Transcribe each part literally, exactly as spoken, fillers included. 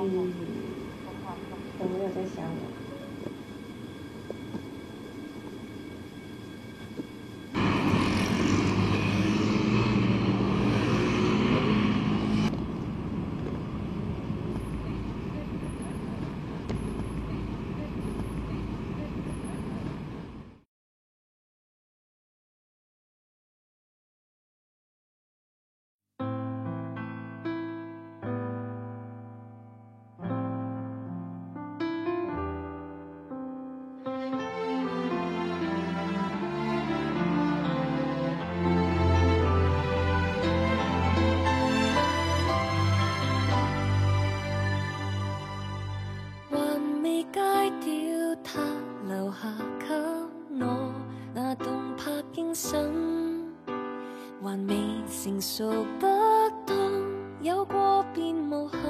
嗯，有没有在想我？ 还未成熟得當，有過便無憾，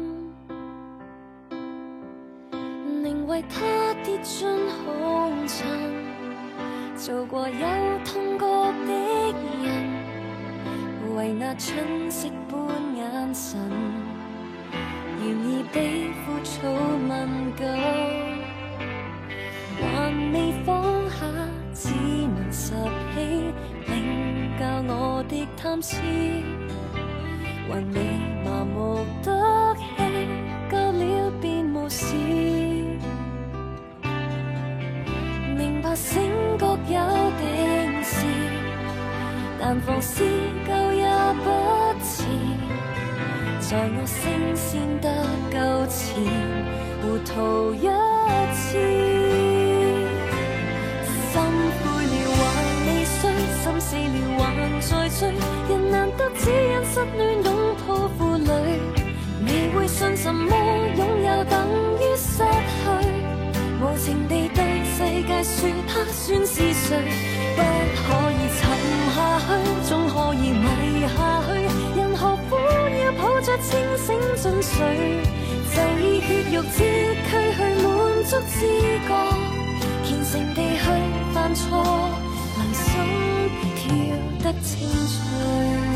寧為他跌進紅塵，做過有痛過的人，為那春色般眼神，願意被枯草吻緊，還未放下，只能拾起領教我的貪痴，還未麻木得起，夠了便無事。明白醒覺有定時，但放肆夠也不遲。在我升仙得夠前，糊塗一次。心灰了還未碎，心死了還在追。人難得只因失戀擁抱負累，未會信什麼擁有等於失去。無情地對世界說他算是誰，不可以沉下去，總可以迷下去。人何苦要抱着清醒進睡，就以血肉之軀去滿足知覺，虔誠地去犯錯，能心跳得清脆。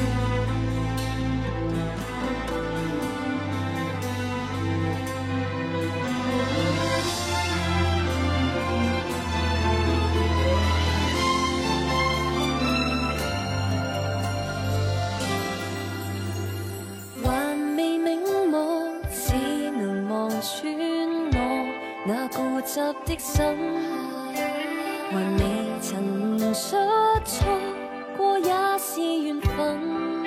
那固執的心，還未曾出錯過也是緣分。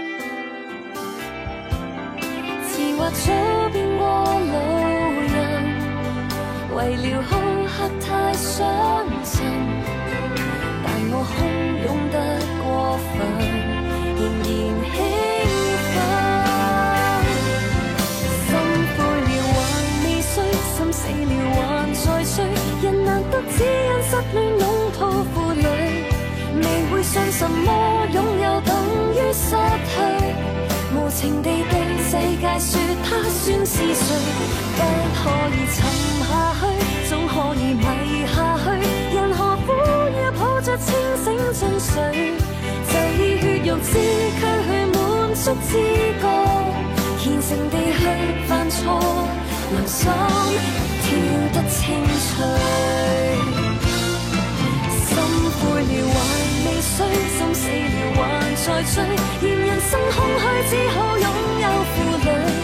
似或早變過路人，為了好客太傷神，但我洶湧得過分，仍然興奮。心死了還在追，人難得只因失戀擁抱負累，未會信什麼擁有等於失去。無情地對世界說他算是誰，不可以沉下去，總可以迷下去。人何苦要抱着清醒進睡，就以血肉之軀去滿足知覺，虔誠地去犯錯，良心跳得清脆。心灰了還未碎，心死了還在追，嫌人生空虛只好擁有負累，